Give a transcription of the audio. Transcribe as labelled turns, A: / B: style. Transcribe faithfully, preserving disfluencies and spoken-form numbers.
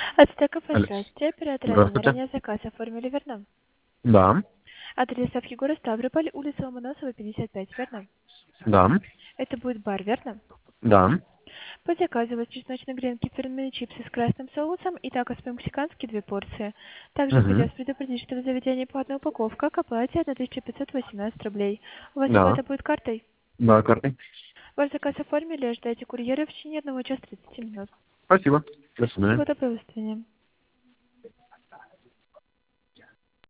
A: Ацтек кафе,
B: Алло.
A: здравствуйте. Оператор Алина.
B: Здравствуйте.
A: Ранее заказ оформили, верно?
B: Да.
A: Адрес Ставки Ставрополь, улица Ломоносова, пятьдесят пять, верно?
B: Да.
A: Это будет бар, верно?
B: Да.
A: По заказу у вас чесночные гренки, фирменные чипсы с красным соусом и такос по-мексикански две порции. Также
B: Угу.
A: хотелось предупредить, что в заведении платная упаковка к оплате одна тысяча пятьсот восемнадцать рублей. У вас
B: Да.
A: оплата будет картой?
B: Да, картой.
A: Ваш заказ оформили, ожидайте курьера в течение одного часа тридцати минут.
B: Спасибо. До свидания.
A: Всего доброго, до свидания.